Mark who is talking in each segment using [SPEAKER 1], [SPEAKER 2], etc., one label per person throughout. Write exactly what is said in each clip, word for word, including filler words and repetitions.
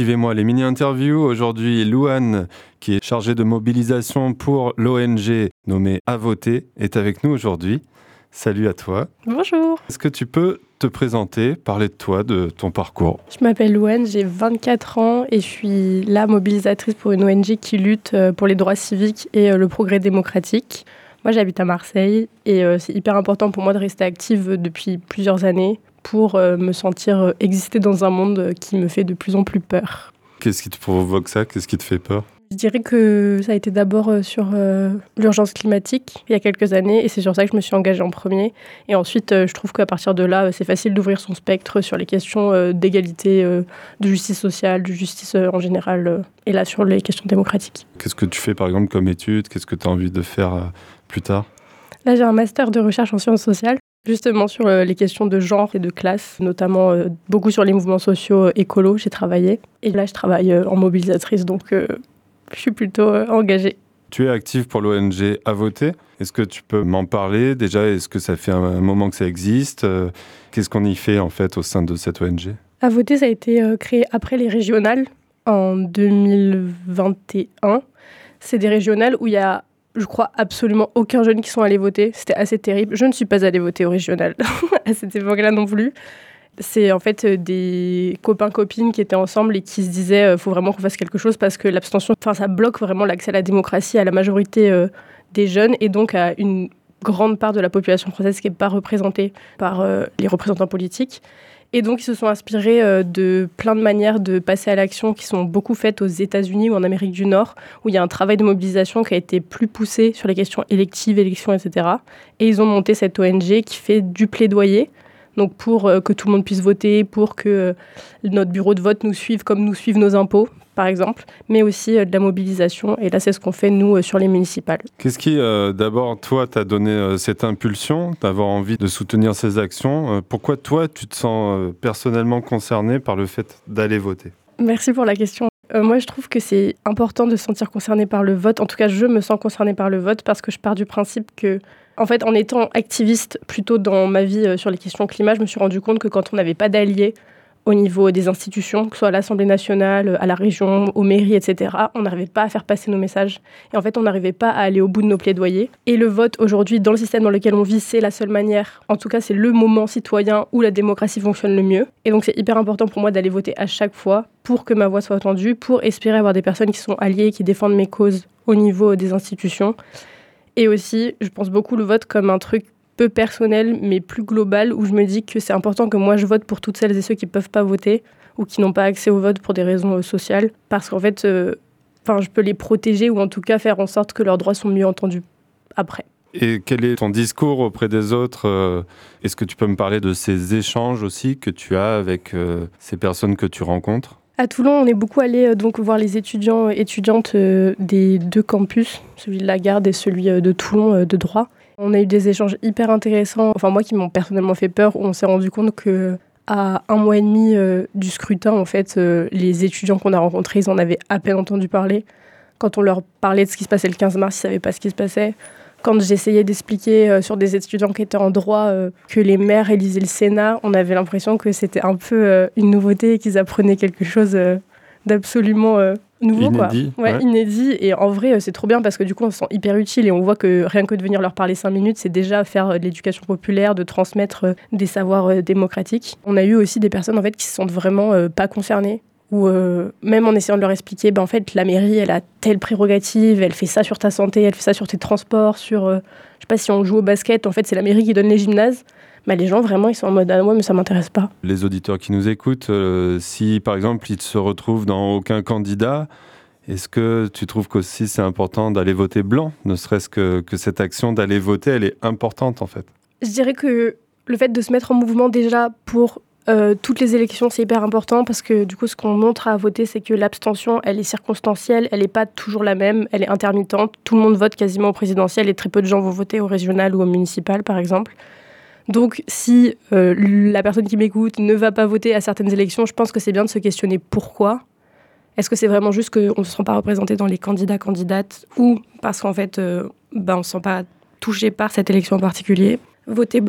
[SPEAKER 1] Activez-moi les mini-interviews. Aujourd'hui, Louane, qui est chargée de mobilisation pour l'O N G nommée À Voter, est avec nous aujourd'hui. Salut à toi.
[SPEAKER 2] Bonjour.
[SPEAKER 1] Est-ce que tu peux te présenter, parler de toi, de ton parcours ?
[SPEAKER 2] Je m'appelle Louane, j'ai vingt-quatre ans et je suis la mobilisatrice pour une O N G qui lutte pour les droits civiques et le progrès démocratique. Moi, j'habite à Marseille et c'est hyper important pour moi de rester active depuis plusieurs années pour me sentir exister dans un monde qui me fait de plus en plus peur.
[SPEAKER 1] Qu'est-ce qui te provoque ça ? Qu'est-ce qui te fait peur ?
[SPEAKER 2] Je dirais que ça a été d'abord sur euh, l'urgence climatique il y a quelques années et c'est sur ça que je me suis engagée en premier. Et ensuite, euh, je trouve qu'à partir de là, c'est facile d'ouvrir son spectre sur les questions euh, d'égalité, euh, de justice sociale, de justice euh, en général euh, et là sur les questions démocratiques.
[SPEAKER 1] Qu'est-ce que tu fais par exemple comme étude ? Qu'est-ce que tu as envie de faire euh, plus tard ?
[SPEAKER 2] Là, j'ai un master de recherche en sciences sociales, justement sur euh, les questions de genre et de classe, notamment euh, beaucoup sur les mouvements sociaux euh, écolos, j'ai travaillé. Et là, je travaille euh, en mobilisatrice, donc euh, je suis plutôt euh, engagée.
[SPEAKER 1] Tu es active pour l'O N G À Voter. Est-ce que tu peux m'en parler ? Déjà, est-ce que ça fait un moment que ça existe ? euh, Qu'est-ce qu'on y fait en fait au sein de cette O N G ?
[SPEAKER 2] À Voter, ça a été euh, créé après les régionales en deux mille vingt et un. C'est des régionales où il y a, je crois, absolument aucun jeune qui sont allés voter. C'était assez terrible. Je ne suis pas allée voter au régional à cette époque-là non plus. C'est en fait des copains-copines qui étaient ensemble et qui se disaient euh, faut vraiment qu'on fasse quelque chose parce que l'abstention, enfin, ça bloque vraiment l'accès à la démocratie à la majorité euh, des jeunes et donc à une grande part de la population française qui n'est pas représentée par euh, les représentants politiques. Et donc, ils se sont inspirés euh, de plein de manières de passer à l'action qui sont beaucoup faites aux États-Unis ou en Amérique du Nord, où il y a un travail de mobilisation qui a été plus poussé sur les questions électives, élections, et cetera. Et ils ont monté cette O N G qui fait du plaidoyer, donc pour euh, que tout le monde puisse voter, pour que euh, notre bureau de vote nous suive comme nous suivent nos impôts, par exemple, mais aussi euh, de la mobilisation. Et là, c'est ce qu'on fait, nous, euh, sur les municipales.
[SPEAKER 1] Qu'est-ce qui, euh, d'abord, toi, t'a donné euh, cette impulsion d'avoir envie de soutenir ces actions ? euh, Pourquoi, toi, tu te sens euh, personnellement concerné par le fait d'aller voter ?
[SPEAKER 2] Merci pour la question. Euh, moi, je trouve que c'est important de se sentir concerné par le vote. En tout cas, je me sens concernée par le vote parce que je pars du principe que, en fait, en étant activiste plutôt dans ma vie euh, sur les questions climat, je me suis rendu compte que quand on n'avait pas d'alliés au niveau des institutions, que ce soit à l'Assemblée nationale, à la région, aux mairies, et cetera, on n'arrivait pas à faire passer nos messages. Et en fait, on n'arrivait pas à aller au bout de nos plaidoyers. Et le vote, aujourd'hui, dans le système dans lequel on vit, c'est la seule manière. En tout cas, c'est le moment citoyen où la démocratie fonctionne le mieux. Et donc, c'est hyper important pour moi d'aller voter à chaque fois pour que ma voix soit entendue, pour espérer avoir des personnes qui sont alliées, qui défendent mes causes au niveau des institutions. Et aussi, je pense beaucoup le vote comme un truc peu personnel, mais plus global, où je me dis que c'est important que moi je vote pour toutes celles et ceux qui ne peuvent pas voter ou qui n'ont pas accès au vote pour des raisons euh, sociales, parce qu'en fait, euh, je peux les protéger ou en tout cas faire en sorte que leurs droits sont mieux entendus après.
[SPEAKER 1] Et quel est ton discours auprès des autres ? euh, Est-ce que tu peux me parler de ces échanges aussi que tu as avec euh, ces personnes que tu rencontres ?
[SPEAKER 2] À Toulon, on est beaucoup allé euh, donc voir les étudiants et étudiantes euh, des deux campus, celui de la Garde et celui euh, de Toulon euh, de droit. On a eu des échanges hyper intéressants, enfin moi qui m'ont personnellement fait peur, où on s'est rendu compte que à un mois et demi euh, du scrutin, en fait, euh, les étudiants qu'on a rencontrés, ils en avaient à peine entendu parler. Quand on leur parlait de ce qui se passait le quinze mars, ils ne savaient pas ce qui se passait. Quand j'essayais d'expliquer euh, sur des étudiants qui étaient en droit euh, que les maires élisaient le Sénat, on avait l'impression que c'était un peu euh, une nouveauté et qu'ils apprenaient quelque chose euh, d'absolument euh, nouveau.
[SPEAKER 1] Inédit.
[SPEAKER 2] Quoi. Ouais, ouais. Inédit. Et en vrai, euh, c'est trop bien parce que du coup, on se sent hyper utile et on voit que rien que de venir leur parler cinq minutes, c'est déjà faire euh, de l'éducation populaire, de transmettre euh, des savoirs euh, démocratiques. On a eu aussi des personnes en fait, qui se sentent vraiment euh, pas concernées. Ou euh, même en essayant de leur expliquer, ben, en fait, la mairie, elle a telle prérogative, elle fait ça sur ta santé, elle fait ça sur tes transports, sur, euh, je sais pas, si on joue au basket, en fait, c'est la mairie qui donne les gymnases. Bah, les gens, vraiment, ils sont en mode « Ah, moi, mais ça m'intéresse pas ».
[SPEAKER 1] Les auditeurs qui nous écoutent, euh, si, par exemple, ils ne se retrouvent dans aucun candidat, est-ce que tu trouves qu'aussi c'est important d'aller voter blanc ? Ne serait-ce que, que cette action d'aller voter, elle est importante, en fait.
[SPEAKER 2] Je dirais que le fait de se mettre en mouvement, déjà, pour Euh, toutes les élections, c'est hyper important parce que du coup, ce qu'on montre à voter, c'est que l'abstention, elle est circonstancielle, elle n'est pas toujours la même, elle est intermittente. Tout le monde vote quasiment au présidentiel et très peu de gens vont voter au régional ou au municipal, par exemple. Donc, si euh, la personne qui m'écoute ne va pas voter à certaines élections, je pense que c'est bien de se questionner pourquoi. Est-ce que c'est vraiment juste qu'on ne se sent pas représenté dans les candidats-candidates ou parce qu'en fait, euh, ben, on ne se sent pas touché par cette élection en particulier ? Voter blanc,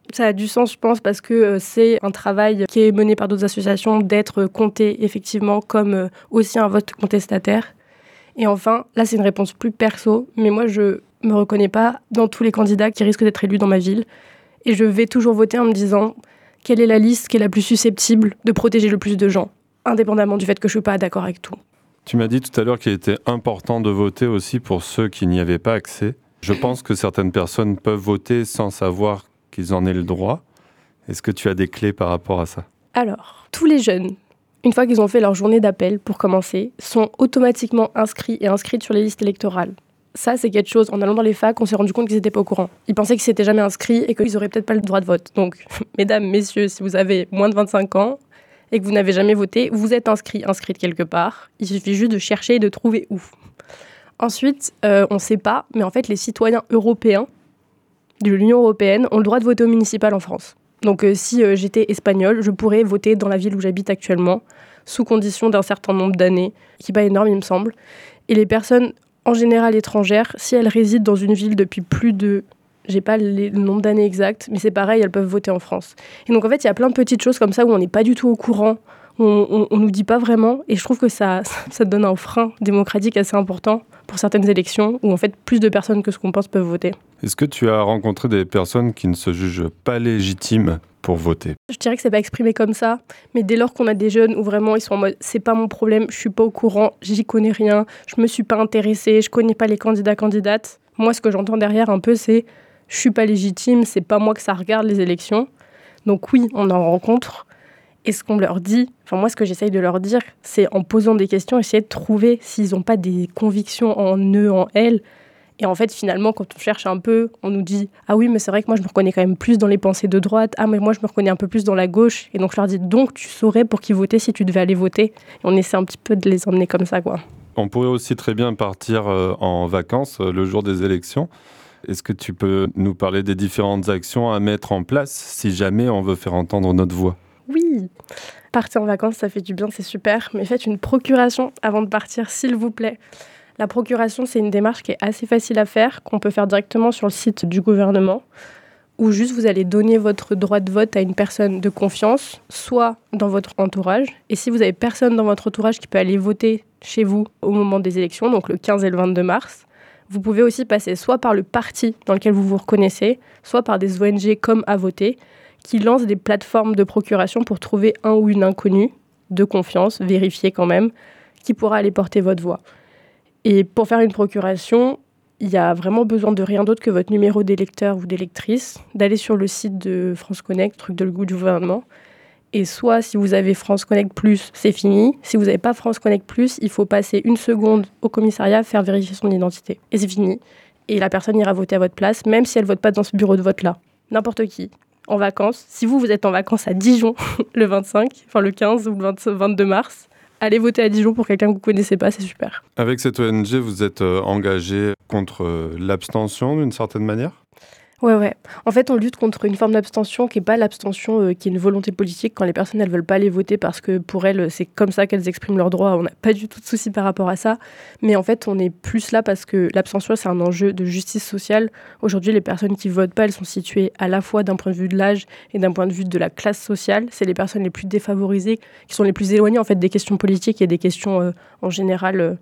[SPEAKER 2] Ça a du sens, je pense, parce que euh, c'est un travail qui est mené par d'autres associations d'être compté effectivement comme euh, aussi un vote contestataire. Et enfin, là c'est une réponse plus perso, mais moi je me reconnais pas dans tous les candidats qui risquent d'être élus dans ma ville. Et je vais toujours voter en me disant quelle est la liste qui est la plus susceptible de protéger le plus de gens, indépendamment du fait que je suis pas d'accord avec tout.
[SPEAKER 1] Tu m'as dit tout à l'heure qu'il était important de voter aussi pour ceux qui n'y avaient pas accès. Je pense que certaines personnes peuvent voter sans savoir qu'ils en aient le droit. Est-ce que tu as des clés par rapport à ça ?
[SPEAKER 2] Alors, tous les jeunes, une fois qu'ils ont fait leur journée d'appel pour commencer, sont automatiquement inscrits et inscrites sur les listes électorales. Ça, c'est quelque chose, en allant dans les facs, on s'est rendu compte qu'ils n'étaient pas au courant. Ils pensaient qu'ils s'étaient jamais inscrits et qu'ils n'auraient peut-être pas le droit de vote. Donc, mesdames, messieurs, si vous avez moins de vingt-cinq ans et que vous n'avez jamais voté, vous êtes inscrit, inscrite quelque part. Il suffit juste de chercher et de trouver où. Ensuite, euh, on ne sait pas, mais en fait, les citoyens européens de l'Union européenne ont le droit de voter au municipal en France. Donc, euh, si euh, j'étais espagnole, je pourrais voter dans la ville où j'habite actuellement, sous condition d'un certain nombre d'années, qui n'est pas énorme, il me semble. Et les personnes, en général étrangères, si elles résident dans une ville depuis plus de... J'ai pas le nombre d'années exact, mais c'est pareil, elles peuvent voter en France. Et donc, en fait, il y a plein de petites choses comme ça où on n'est pas du tout au courant, où on ne nous dit pas vraiment. Et je trouve que ça, ça donne un frein démocratique assez important pour certaines élections où, en fait, plus de personnes que ce qu'on pense peuvent voter.
[SPEAKER 1] Est-ce que tu as rencontré des personnes qui ne se jugent pas légitimes pour voter ?
[SPEAKER 2] Je dirais que c'est pas exprimé comme ça, mais dès lors qu'on a des jeunes où vraiment ils sont en mode c'est pas mon problème, je suis pas au courant, j'y connais rien, je me suis pas intéressée, je connais pas les candidats candidates. Moi, ce que j'entends derrière un peu, c'est je suis pas légitime, c'est pas moi que ça regarde les élections. Donc oui, on en rencontre. Et ce qu'on leur dit, enfin moi ce que j'essaye de leur dire, c'est en posant des questions, essayer de trouver s'ils n'ont pas des convictions en eux, en elles. Et en fait, finalement, quand on cherche un peu, on nous dit « Ah oui, mais c'est vrai que moi, je me reconnais quand même plus dans les pensées de droite. Ah, mais moi, je me reconnais un peu plus dans la gauche. » Et donc, je leur dis « Donc, tu saurais pour qui voter si tu devais aller voter. » Et on essaie un petit peu de les emmener comme ça, quoi.
[SPEAKER 1] On pourrait aussi très bien partir en vacances le jour des élections. Est-ce que tu peux nous parler des différentes actions à mettre en place si jamais on veut faire entendre notre voix ?
[SPEAKER 2] Oui, partir en vacances, ça fait du bien, c'est super. Mais faites une procuration avant de partir, s'il vous plaît. La procuration, c'est une démarche qui est assez facile à faire, qu'on peut faire directement sur le site du gouvernement, où juste vous allez donner votre droit de vote à une personne de confiance, soit dans votre entourage. Et si vous avez personne dans votre entourage qui peut aller voter chez vous au moment des élections, donc le quinze et le vingt-deux mars, vous pouvez aussi passer soit par le parti dans lequel vous vous reconnaissez, soit par des O N G comme À Voter, qui lancent des plateformes de procuration pour trouver un ou une inconnue de confiance, vérifiée quand même, qui pourra aller porter votre voix. Et pour faire une procuration, il y a vraiment besoin de rien d'autre que votre numéro d'électeur ou d'électrice, d'aller sur le site de France Connect, truc de le goût du gouvernement. Et soit, si vous avez France Connect Plus, c'est fini. Si vous n'avez pas France Connect Plus, il faut passer une seconde au commissariat, faire vérifier son identité. Et c'est fini. Et la personne ira voter à votre place, même si elle ne vote pas dans ce bureau de vote-là. N'importe qui. En vacances. Si vous, vous êtes en vacances à Dijon le vingt-cinq, enfin le quinze ou le vingt, vingt-deux mars, allez voter à Dijon pour quelqu'un que vous ne connaissez pas, c'est super.
[SPEAKER 1] Avec cette O N G, vous êtes euh, engagé contre euh, l'abstention d'une certaine manière ?
[SPEAKER 2] Ouais, ouais. En fait, on lutte contre une forme d'abstention qui n'est pas l'abstention, euh, qui est une volonté politique quand les personnes, elles veulent pas aller voter parce que pour elles, c'est comme ça qu'elles expriment leurs droits. On n'a pas du tout de souci par rapport à ça. Mais en fait, on est plus là parce que l'abstention, c'est un enjeu de justice sociale. Aujourd'hui, les personnes qui votent pas, elles sont situées à la fois d'un point de vue de l'âge et d'un point de vue de la classe sociale. C'est les personnes les plus défavorisées, qui sont les plus éloignées en fait des questions politiques et des questions euh, en général euh,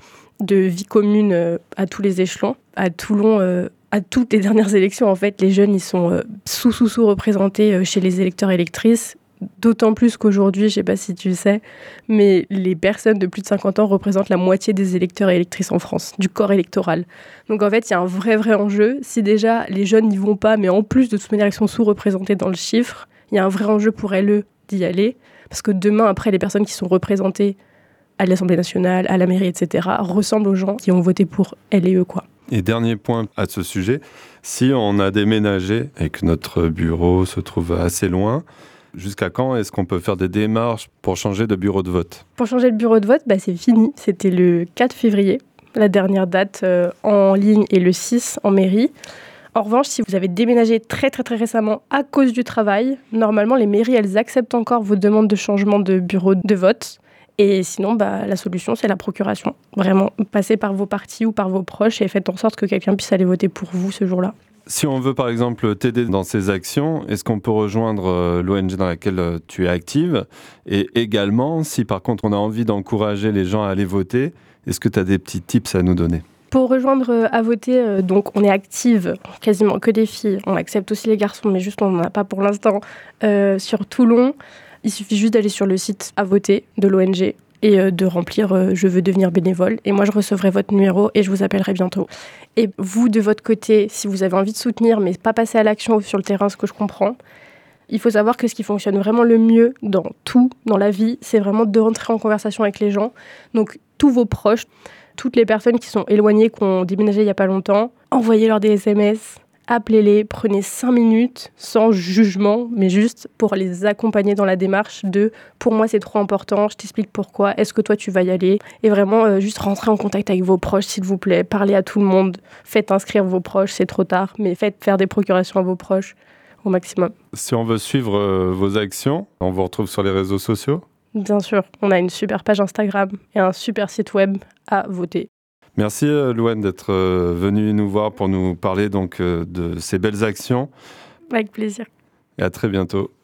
[SPEAKER 2] de vie commune euh, à tous les échelons. À Toulon, euh, à toutes les dernières élections, en fait, les jeunes, ils sont euh, sous-sous-sous-représentés euh, chez les électeurs et électrices. D'autant plus qu'aujourd'hui, je ne sais pas si tu le sais, mais les personnes de plus de cinquante ans représentent la moitié des électeurs et électrices en France, du corps électoral. Donc en fait, il y a un vrai, vrai enjeu. Si déjà les jeunes n'y vont pas, mais en plus de toute manière, ils sont sous-représentés dans le chiffre, il y a un vrai enjeu pour elles, eux, d'y aller. Parce que demain, après, les personnes qui sont représentées à l'Assemblée nationale, à la mairie, et cetera, ressemblent aux gens qui ont voté pour elles et eux, quoi.
[SPEAKER 1] Et dernier point à ce sujet, si on a déménagé et que notre bureau se trouve assez loin, jusqu'à quand est-ce qu'on peut faire des démarches pour changer de bureau de vote ?
[SPEAKER 2] Pour changer de bureau de vote, bah, c'est fini. C'était le quatre février, la dernière date euh, en ligne, et le six en mairie. En revanche, si vous avez déménagé très très très récemment à cause du travail, normalement les mairies, elles acceptent encore vos demandes de changement de bureau de vote. Et sinon, bah, la solution, c'est la procuration. Vraiment, passez par vos partis ou par vos proches et faites en sorte que quelqu'un puisse aller voter pour vous ce jour-là.
[SPEAKER 1] Si on veut par exemple t'aider dans ces actions, est-ce qu'on peut rejoindre euh, l'O N G dans laquelle euh, tu es active? Et également, si par contre on a envie d'encourager les gens à aller voter, est-ce que tu as des petits tips à nous donner?
[SPEAKER 2] Pour rejoindre euh, à voter, euh, donc on est active, quasiment que des filles. On accepte aussi les garçons, mais juste on n'en a pas pour l'instant. Euh, sur Toulon, il suffit juste d'aller sur le site à voter de l'O N G et euh, de remplir euh, je veux devenir bénévole. Et moi, je recevrai votre numéro et je vous appellerai bientôt. Et vous, de votre côté, si vous avez envie de soutenir, mais pas passer à l'action sur le terrain, ce que je comprends, il faut savoir que ce qui fonctionne vraiment le mieux dans tout, dans la vie, c'est vraiment de rentrer en conversation avec les gens. Donc, tous vos proches, toutes les personnes qui sont éloignées, qui ont déménagé il n'y a pas longtemps, envoyez-leur des S M S, appelez-les, prenez cinq minutes, sans jugement, mais juste pour les accompagner dans la démarche de « pour moi c'est trop important, je t'explique pourquoi, est-ce que toi tu vas y aller ?» Et vraiment euh, juste rentrer en contact avec vos proches s'il vous plaît, parlez à tout le monde, faites inscrire vos proches, c'est trop tard, mais faites faire des procurations à vos proches au maximum.
[SPEAKER 1] Si on veut suivre euh, vos actions, on vous retrouve sur les réseaux sociaux?
[SPEAKER 2] Bien sûr, on a une super page Instagram et un super site web à voter.
[SPEAKER 1] Merci euh, Louane d'être euh, venue nous voir pour nous parler donc euh, de ces belles actions.
[SPEAKER 2] Avec plaisir.
[SPEAKER 1] Et à très bientôt.